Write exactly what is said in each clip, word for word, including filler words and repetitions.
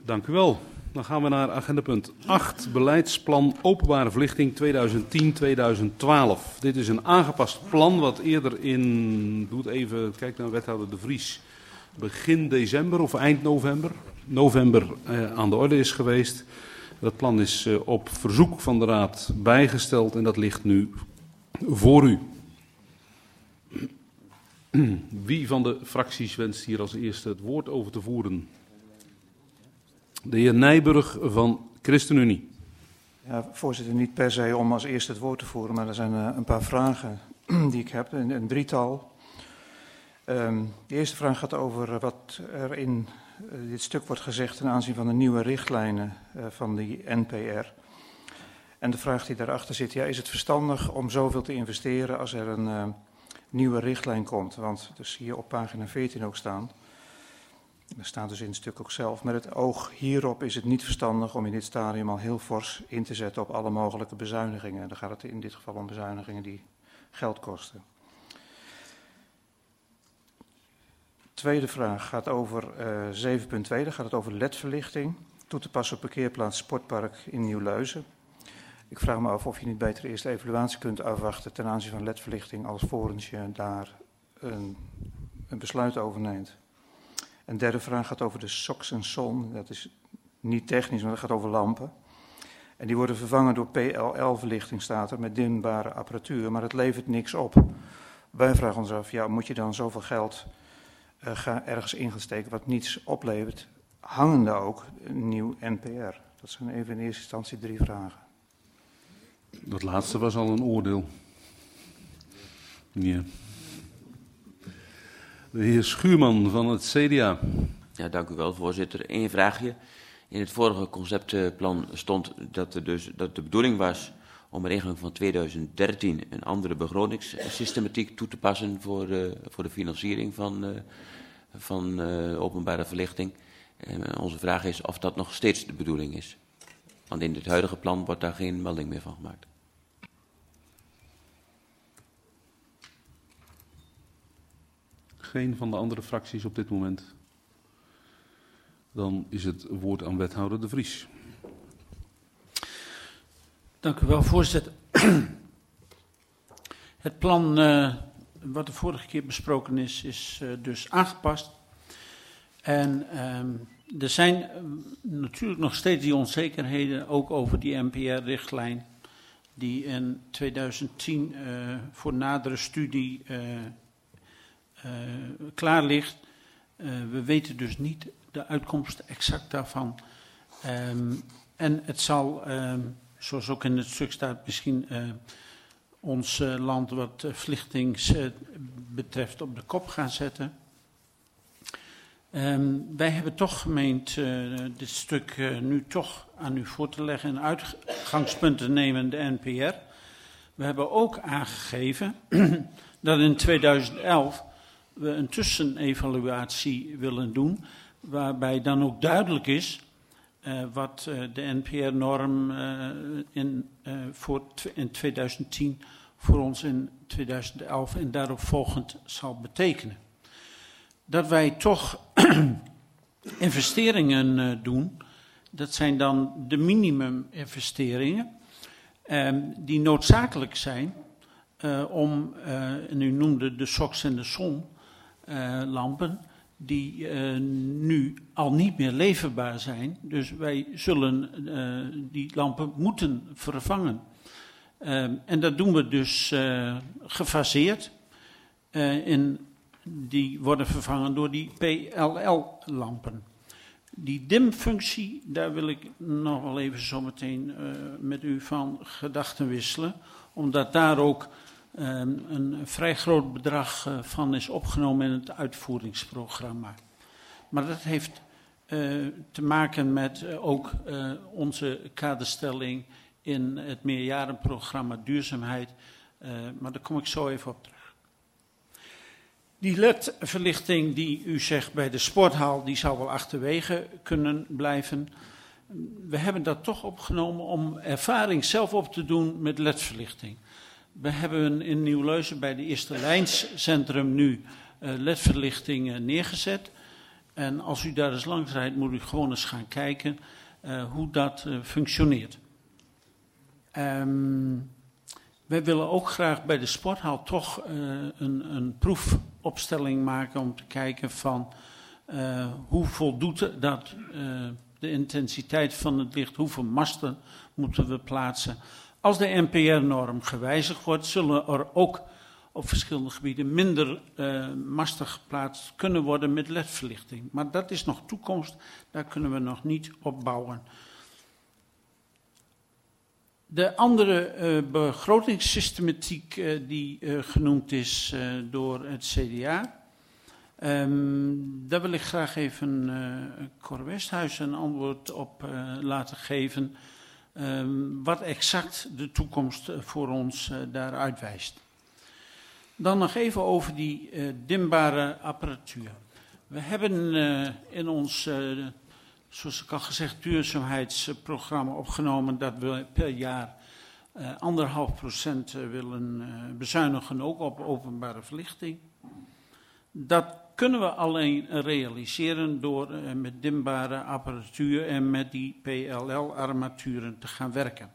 Dank u wel. Dan gaan we naar agendapunt acht, beleidsplan openbare verlichting tweeduizend tien tweeduizend twaalf. Dit is een aangepast plan wat eerder in, doe het even, kijk naar wethouder De Vries, begin december of eind november, november eh, aan de orde is geweest. Dat plan is eh, op verzoek van de Raad bijgesteld en dat ligt nu voor u. Wie van de fracties wenst hier als eerste het woord over te voeren? De heer Nijburg van ChristenUnie. Ja, voorzitter, niet per se om als eerste het woord te voeren, maar er zijn uh, een paar vragen die ik heb, een, een drietal. Um, de eerste vraag gaat over wat er in uh, dit stuk wordt gezegd ten aanzien van de nieuwe richtlijnen uh, van de N P R. En de vraag die daarachter zit, ja, is het verstandig om zoveel te investeren als er een uh, nieuwe richtlijn komt? Want dus hier op pagina veertien ook staan. Dat staat dus in het stuk ook zelf. Met het oog hierop is het niet verstandig om in dit stadium al heel fors in te zetten op alle mogelijke bezuinigingen. Dan gaat het in dit geval om bezuinigingen die geld kosten. Tweede vraag gaat over uh, zeven punt twee, daar gaat het over L E D-verlichting. Toe te passen op parkeerplaats Sportpark in Nieuw-Leuzen. Ik vraag me af of je niet beter eerst de evaluatie kunt afwachten ten aanzien van L E D-verlichting, alvorens je daar een, een besluit over neemt. Een derde vraag gaat over de S O X en S O N. Dat is niet technisch, maar dat gaat over lampen. En die worden vervangen door P L L-verlichting, staat er, met dimbare apparatuur. Maar het levert niks op. Wij vragen ons af, ja, moet je dan zoveel geld uh, gaan ergens in gaan steken wat niets oplevert? Hangende ook een nieuw N P R? Dat zijn even in eerste instantie drie vragen. Dat laatste was al een oordeel. Ja. De heer Schuurman van het C D A. Ja, dank u wel, voorzitter. Eén vraagje. In het vorige conceptplan stond dat, er dus, dat de bedoeling was om er ingang van tweeduizend dertien een andere begrotingssystematiek toe te passen voor, uh, voor de financiering van, uh, van uh, openbare verlichting. En onze vraag is of dat nog steeds de bedoeling is. Want in het huidige plan wordt daar geen melding meer van gemaakt. Geen van de andere fracties op dit moment. Dan is het woord aan wethouder De Vries. Dank u wel, voorzitter. Het plan uh, wat de vorige keer besproken is, is uh, dus aangepast. En um, er zijn uh, natuurlijk nog steeds die onzekerheden, ook over die N P R-richtlijn, die in tweeduizend tien uh, voor nadere studie uh, Uh, klaar ligt. Uh, we weten dus niet de uitkomst exact daarvan. Um, en het zal, um, zoals ook in het stuk staat, misschien uh, ons uh, land wat uh, verlichtings uh, betreft op de kop gaan zetten. Um, wij hebben toch gemeend uh, dit stuk uh, nu toch aan u voor te leggen en uitgangspunten nemen de N P R. We hebben ook aangegeven dat in tweeduizend elf we een tussenevaluatie willen doen, waarbij dan ook duidelijk is uh, wat uh, de N P R-norm uh, in, uh, voor t- in tweeduizend tien voor ons in tweeduizend elf en daarop volgend zal betekenen. Dat wij toch investeringen uh, doen, dat zijn dan de minimuminvesteringen uh, die noodzakelijk zijn uh, om, uh, en u noemde de S O X en de S O N, Uh, lampen die uh, nu al niet meer leverbaar zijn. Dus wij zullen uh, die lampen moeten vervangen. Uh, en dat doen we dus uh, gefaseerd. Uh, in, die worden vervangen door die P L L-lampen. Die dimfunctie, daar wil ik nog wel even zo meteen uh, met u van gedachten wisselen. Omdat daar ook Um, een vrij groot bedrag uh, van is opgenomen in het uitvoeringsprogramma. Maar dat heeft uh, te maken met uh, ook uh, onze kaderstelling in het meerjarenprogramma duurzaamheid. Uh, maar daar kom ik zo even op terug. Die L E D-verlichting die u zegt bij de sporthal, die zou wel achterwege kunnen blijven. We hebben dat toch opgenomen om ervaring zelf op te doen met L E D-verlichting. We hebben in Nieuw-Leuzen bij de Eerste Lijnscentrum nu uh, L E D-verlichting uh, neergezet. En als u daar eens langs rijdt, moet u gewoon eens gaan kijken uh, hoe dat uh, functioneert. Um, wij willen ook graag bij de sporthal toch uh, een, een proefopstelling maken om te kijken van uh, hoe voldoet dat uh, de intensiteit van het licht, hoeveel masten moeten we plaatsen. Als de N P R-norm gewijzigd wordt, zullen er ook op verschillende gebieden minder uh, masten geplaatst kunnen worden met L E D-verlichting. Maar dat is nog toekomst, daar kunnen we nog niet op bouwen. De andere uh, begrotingssystematiek uh, die uh, genoemd is uh, door het C D A, um, daar wil ik graag even uh, Cor Westhuis een antwoord op uh, laten geven, um, wat exact de toekomst uh, voor ons uh, daaruit wijst. Dan nog even over die uh, dimbare apparatuur. We hebben uh, in ons, uh, zoals ik al gezegd, duurzaamheidsprogramma opgenomen dat we per jaar uh, anderhalf procent uh, willen uh, bezuinigen, ook op openbare verlichting. Dat kunnen we alleen realiseren door uh, met dimbare apparatuur en met die P L L-armaturen te gaan werken.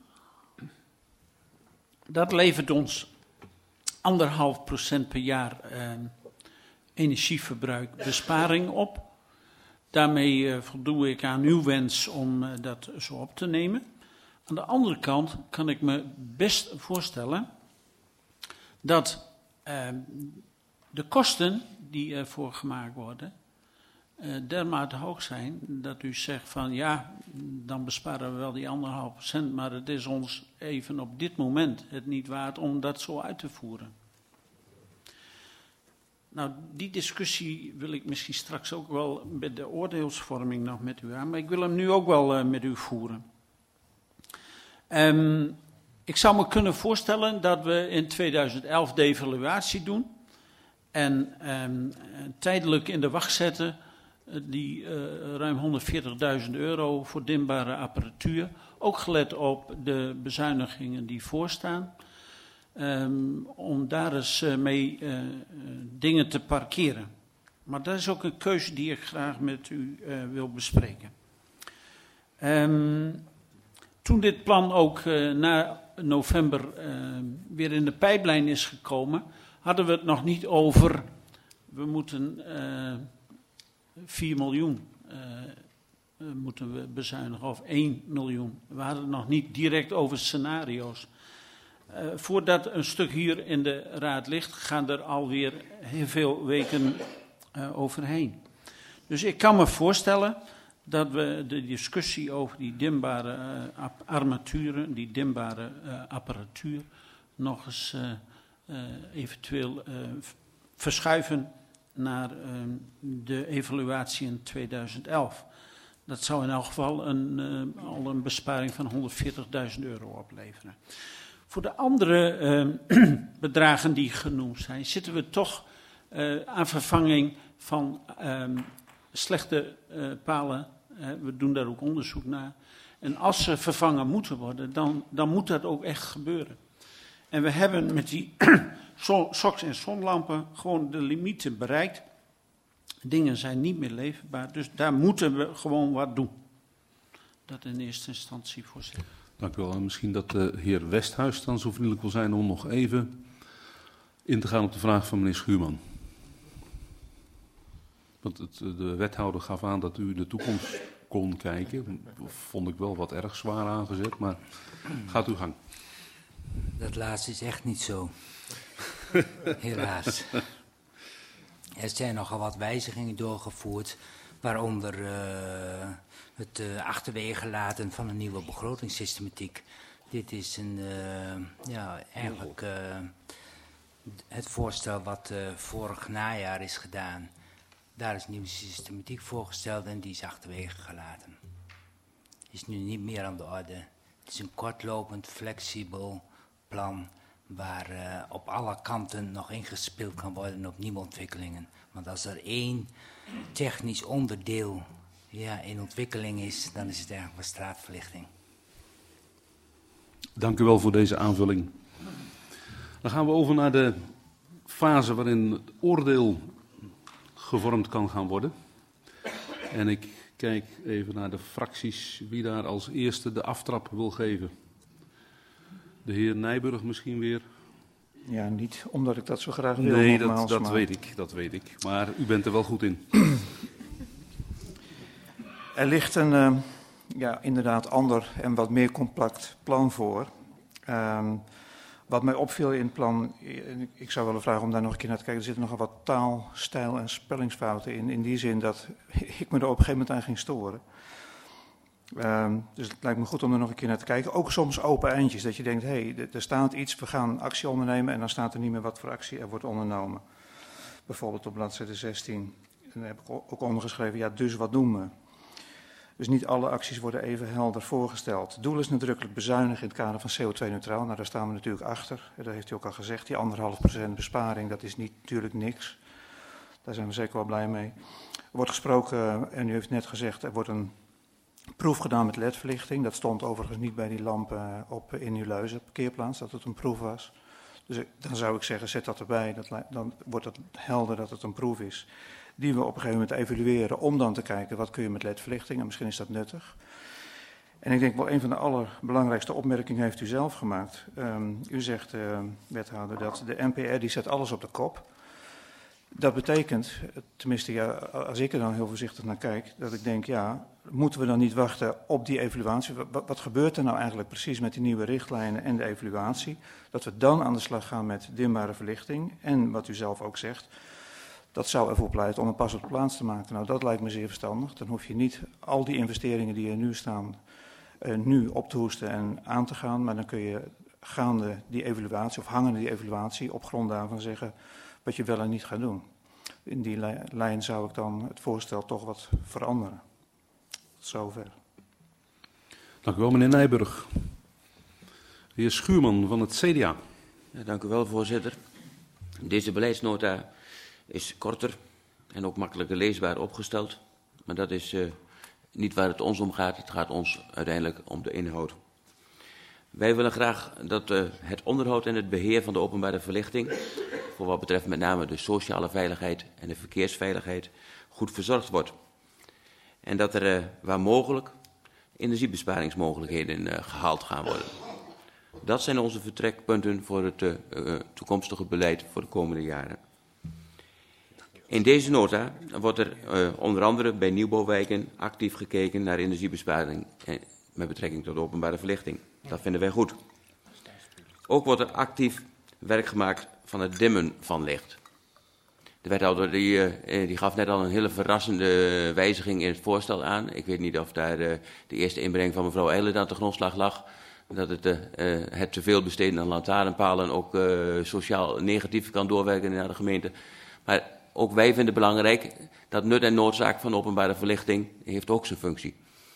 Dat levert ons anderhalf procent per jaar eh, energieverbruik besparing op. Daarmee eh, voldoe ik aan uw wens om eh, dat zo op te nemen. Aan de andere kant kan ik me best voorstellen dat eh, de kosten die ervoor gemaakt worden eh, dermate hoog zijn dat u zegt van ja, dan besparen we wel die anderhalf procent, maar het is ons even op dit moment het niet waard om dat zo uit te voeren. Nou, die discussie wil ik misschien straks ook wel met de oordeelsvorming nog met u aan, maar ik wil hem nu ook wel uh, met u voeren. Um, ik zou me kunnen voorstellen dat we in tweeduizend elf de evaluatie doen en um, tijdelijk in de wacht zetten uh, die uh, ruim honderdveertigduizend euro voor dimbare apparatuur, ook gelet op de bezuinigingen die voorstaan. Um, om daar eens uh, mee uh, uh, dingen te parkeren. Maar dat is ook een keuze die ik graag met u uh, wil bespreken. Um, toen dit plan ook uh, na november uh, weer in de pijplijn is gekomen, hadden we het nog niet over, we moeten uh, vier miljoen uh, uh, moeten we bezuinigen, of één miljoen. We hadden het nog niet direct over scenario's. Uh, voordat een stuk hier in de raad ligt, gaan er alweer heel veel weken uh, overheen. Dus ik kan me voorstellen dat we de discussie over die dimbare uh, armaturen, die dimbare uh, apparatuur, nog eens uh, uh, eventueel uh, verschuiven naar uh, de evaluatie in tweeduizend elf. Dat zou in elk geval een, uh, al een besparing van honderdveertigduizend euro opleveren. Voor de andere uh, bedragen die genoemd zijn, zitten we toch uh, aan vervanging van uh, slechte uh, palen. Uh, we doen daar ook onderzoek naar. En als ze vervangen moeten worden, dan, dan moet dat ook echt gebeuren. En we hebben met die soks en zonlampen gewoon de limieten bereikt. Dingen zijn niet meer leverbaar, dus daar moeten we gewoon wat doen. Dat in eerste instantie, voorzitter. Dank u wel. En misschien dat de heer Westhuis dan zo vriendelijk wil zijn om nog even in te gaan op de vraag van meneer Schuurman. Want het, de wethouder gaf aan dat u in de toekomst kon kijken. Vond ik wel wat erg zwaar aangezet, maar gaat uw gang. Dat laatste is echt niet zo. Helaas. Er zijn nogal wat wijzigingen doorgevoerd, waaronder uh, het uh, achterwege laten van een nieuwe begrotingssystematiek. Dit is een, uh, ja, eigenlijk uh, het voorstel wat uh, vorig najaar is gedaan. Daar is een nieuwe systematiek voorgesteld en die is achterwege gelaten. Is nu niet meer aan de orde. Het is een kortlopend, flexibel plan waar uh, op alle kanten nog ingespeeld kan worden op nieuwe ontwikkelingen. Want als er één technisch onderdeel ja, in ontwikkeling is, dan is het eigenlijk wel straatverlichting. Dank u wel voor deze aanvulling. Dan gaan we over naar de fase waarin het oordeel gevormd kan gaan worden. En ik kijk even naar de fracties wie daar als eerste de aftrap wil geven. De heer Nijburg misschien weer. Ja, niet omdat ik dat zo graag wil. Nee, nogmaals, dat, dat maar... weet ik, dat weet ik. Maar u bent er wel goed in. Er ligt een uh, ja, inderdaad ander en wat meer compact plan voor. Um, wat mij opviel in het plan, ik zou willen vragen om daar nog een keer naar te kijken. Er zitten nogal wat taal, stijl en spellingsfouten in. In die zin dat ik me er op een gegeven moment aan ging storen. Um, dus het lijkt me goed om er nog een keer naar te kijken. Ook soms open eindjes, dat je denkt, hé, hey, er staat iets, we gaan actie ondernemen en dan staat er niet meer wat voor actie er wordt ondernomen. Bijvoorbeeld op bladzijde zestien. En daar heb ik ook ondergeschreven, ja, dus wat doen we? Dus niet alle acties worden even helder voorgesteld. Het doel is nadrukkelijk bezuinigen in het kader van C O twee neutraal. Nou, daar staan we natuurlijk achter. Dat heeft u ook al gezegd. Die anderhalf procent besparing, dat is niet, natuurlijk niks. Daar zijn we zeker wel blij mee. Er wordt gesproken, en u heeft net gezegd, er wordt een proef gedaan met L E D-verlichting. Dat stond overigens niet bij die lampen op in Nieuwleuzen, parkeerplaats, dat het een proef was. Dus dan zou ik zeggen, zet dat erbij. Dat, dan wordt het helder dat het een proef is. Die we op een gegeven moment evalueren om dan te kijken wat kun je met L E D-verlichting. En misschien is dat nuttig. En ik denk wel een van de allerbelangrijkste opmerkingen heeft u zelf gemaakt. Um, u zegt, uh, wethouder, dat de N P R die zet alles op de kop. Dat betekent, tenminste ja, als ik er dan heel voorzichtig naar kijk, dat ik denk, ja, moeten we dan niet wachten op die evaluatie? Wat, wat gebeurt er nou eigenlijk precies met die nieuwe richtlijnen en de evaluatie? Dat we dan aan de slag gaan met dimbare verlichting. En wat u zelf ook zegt, dat zou ervoor pleiten om een pas op de plaats te maken. Nou, dat lijkt me zeer verstandig. Dan hoef je niet al die investeringen die er nu staan, uh, nu op te hoesten en aan te gaan. Maar dan kun je gaande die evaluatie, of hangende die evaluatie, op grond daarvan zeggen wat je wel en niet gaat doen. In die lijn zou ik dan het voorstel toch wat veranderen. Tot zover. Dank u wel, meneer Nijburg. De heer Schuurman van het C D A. Ja, dank u wel, voorzitter. Deze beleidsnota is korter en ook makkelijker leesbaar opgesteld. Maar dat is uh, niet waar het ons om gaat. Het gaat ons uiteindelijk om de inhoud. Wij willen graag dat uh, het onderhoud en het beheer van de openbare verlichting, voor wat betreft met name de sociale veiligheid en de verkeersveiligheid, goed verzorgd wordt. En dat er uh, waar mogelijk energiebesparingsmogelijkheden uh, gehaald gaan worden. Dat zijn onze vertrekpunten voor het uh, uh, toekomstige beleid voor de komende jaren. In deze nota wordt er uh, onder andere bij nieuwbouwwijken actief gekeken naar energiebesparing eh, met betrekking tot de openbare verlichting. Dat vinden wij goed. Ook wordt er actief werk gemaakt van het dimmen van licht. De wethouder die, uh, die gaf net al een hele verrassende wijziging in het voorstel aan. Ik weet niet of daar uh, de eerste inbreng van mevrouw Eilert aan de grondslag lag. Dat het, uh, uh, het te veel besteden aan lantaarnpalen ook uh, sociaal negatief kan doorwerken naar de gemeente. Maar ook wij vinden het belangrijk dat nut en noodzaak van openbare verlichting heeft ook zijn functie.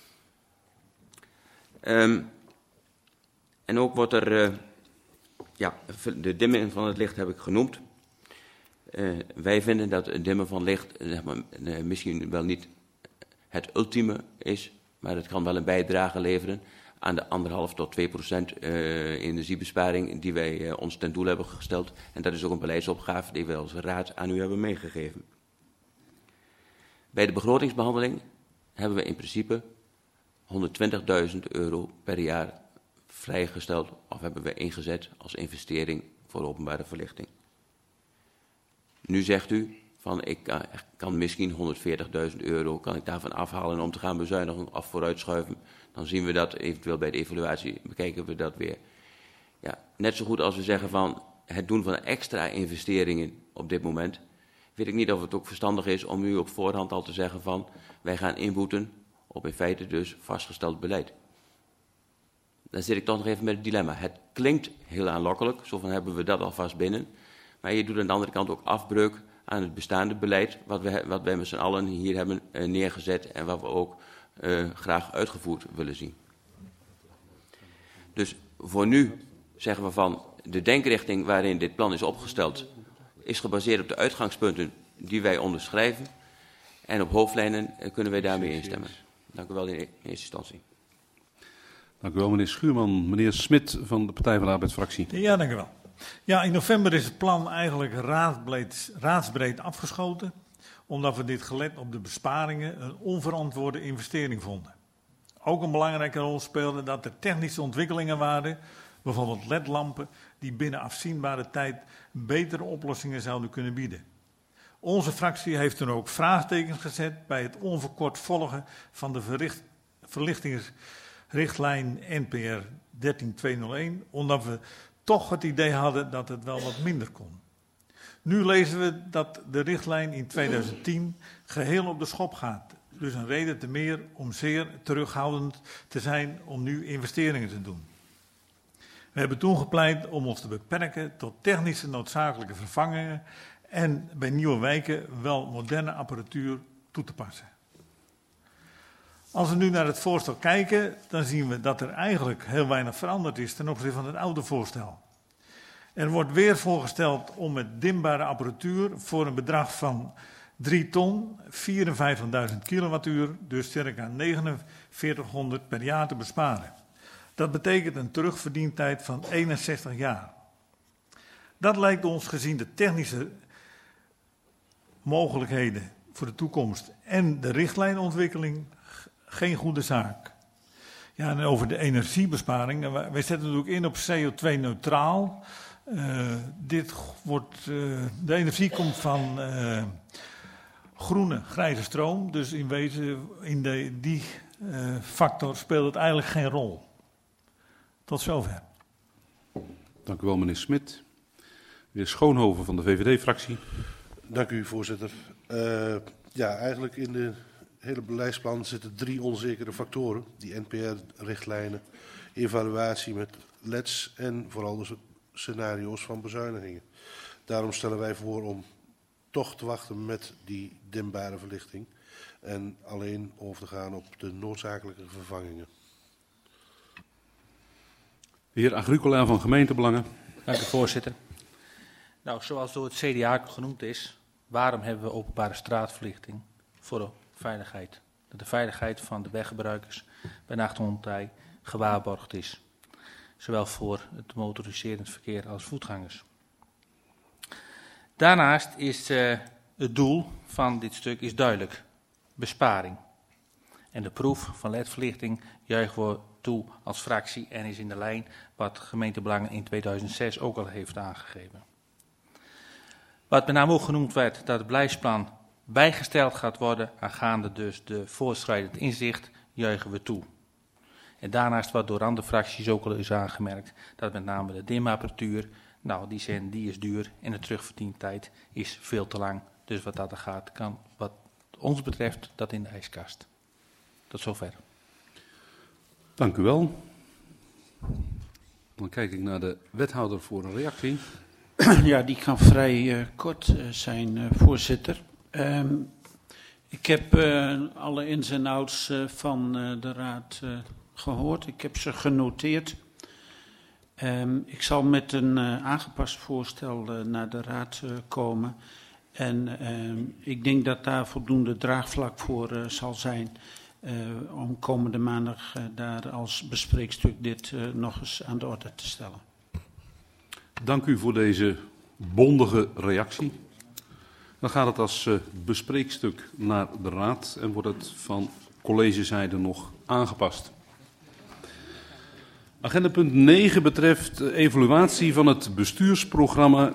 Um, en ook wordt er, uh, ja, de dimming van het licht heb ik genoemd. Uh, wij vinden dat het dimmen van licht zeg maar, uh, misschien wel niet het ultieme is, maar het kan wel een bijdrage leveren aan de anderhalf tot twee procent uh, energiebesparing die wij uh, ons ten doel hebben gesteld. En dat is ook een beleidsopgave die wij als raad aan u hebben meegegeven. Bij de begrotingsbehandeling hebben we in principe honderdtwintigduizend euro per jaar vrijgesteld of hebben we ingezet als investering voor openbare verlichting. Nu zegt u van ik uh, kan misschien honderdveertigduizend euro kan ik daarvan afhalen om te gaan bezuinigen of vooruitschuiven. Dan zien we dat eventueel bij de evaluatie, bekijken we dat weer. Ja, net zo goed als we zeggen van het doen van extra investeringen op dit moment, weet ik niet of het ook verstandig is om u op voorhand al te zeggen van wij gaan inboeten op in feite dus vastgesteld beleid. Dan zit ik toch nog even met het dilemma. Het klinkt heel aanlokkelijk, zo van hebben we dat alvast binnen. Maar je doet aan de andere kant ook afbreuk aan het bestaande beleid, wat, we, wat wij met z'n allen hier hebben uh, neergezet en wat we ook uh, graag uitgevoerd willen zien. Dus voor nu zeggen we van de denkrichting waarin dit plan is opgesteld, is gebaseerd op de uitgangspunten die wij onderschrijven. En op hoofdlijnen uh, kunnen wij daarmee instemmen. Dank u wel in eerste instantie. Dank u wel, meneer Schuurman. Meneer Smit van de Partij van de Arbeidsfractie. Ja, dank u wel. Ja, in november is het plan eigenlijk raadsbreed, raadsbreed afgeschoten. omdat we dit gelet op de besparingen een onverantwoorde investering vonden. Ook een belangrijke rol speelde dat er technische ontwikkelingen waren, bijvoorbeeld L E D-lampen, die binnen afzienbare tijd betere oplossingen zouden kunnen bieden. Onze fractie heeft dan ook vraagtekens gezet bij het onverkort volgen van de verricht, verlichtingsrichtlijn N P R dertien tweehonderdéén, omdat we toch het idee hadden dat het wel wat minder kon. Nu lezen we dat de richtlijn in tweeduizend tien geheel op de schop gaat. Dus een reden te meer om zeer terughoudend te zijn om nu investeringen te doen. We hebben toen gepleit om ons te beperken tot technische noodzakelijke vervangingen en bij nieuwe wijken wel moderne apparatuur toe te passen. Als we nu naar het voorstel kijken, dan zien we dat er eigenlijk heel weinig veranderd is ten opzichte van het oude voorstel. Er wordt weer voorgesteld om met dimbare apparatuur voor een bedrag van drie ton, vierenvijftigduizend kilowattuur, dus circa negenenveertighonderd per jaar te besparen. Dat betekent een terugverdientijd van eenenzestig jaar. Dat lijkt ons gezien de technische mogelijkheden voor de toekomst en de richtlijnontwikkeling geen goede zaak. Ja, en over de energiebesparing. Wij zetten natuurlijk in op C O twee neutraal. Uh, dit wordt, uh, de energie komt van uh, groene, grijze stroom. Dus in wezen, in de, die uh, factor speelt het eigenlijk geen rol. Tot zover. Dank u wel, meneer Smit. Meneer Schoonhoven van de V V D-fractie. Dank u, voorzitter. Uh, ja, eigenlijk in de hele beleidsplan zitten drie onzekere factoren. Die N P R-richtlijnen, evaluatie met L E D's en vooral de scenario's van bezuinigingen. Daarom stellen wij voor om toch te wachten met die dimbare verlichting en alleen over te gaan op de noodzakelijke vervangingen. De heer Agricola van Gemeentebelangen. Dank u, voorzitter. Nou, zoals door het C D A genoemd is, waarom hebben we openbare straatverlichting? Voor de veiligheid. Dat de veiligheid van de weggebruikers bij nacht en ontij gewaarborgd is. Zowel voor het motoriserend verkeer als voetgangers. Daarnaast is uh, het doel van dit stuk is duidelijk. Besparing. En de proef van L E D-verlichting juichen we toe als fractie en is in de lijn wat Gemeentebelangen in tweeduizend zes ook al heeft aangegeven. Wat met name ook genoemd werd, dat het beleidsplan bijgesteld gaat worden aangaande dus de voortschrijdend inzicht, juichen we toe. En daarnaast wat door andere fracties ook al is aangemerkt, dat met name de dimapparatuur, nou die, zijn, die is duur en de terugverdientijd is veel te lang. Dus wat dat er gaat, kan wat ons betreft dat in de ijskast. Tot zover. Dank u wel. Dan kijk ik naar de wethouder voor een reactie. Ja, die kan vrij uh, kort uh, zijn, uh, voorzitter. Um, ik heb uh, alle ins en outs uh, van uh, de raad uh, gehoord. Ik heb ze genoteerd. Um, ik zal met een uh, aangepast voorstel uh, naar de raad uh, komen. En um, ik denk dat daar voldoende draagvlak voor uh, zal zijn. Uh, om komende maandag uh, daar als bespreekstuk dit uh, nog eens aan de orde te stellen. Dank u voor deze bondige reactie. Dan gaat het als uh, bespreekstuk naar de raad en wordt het van collegezijde nog aangepast. Agenda punt negen betreft evaluatie van het bestuursprogramma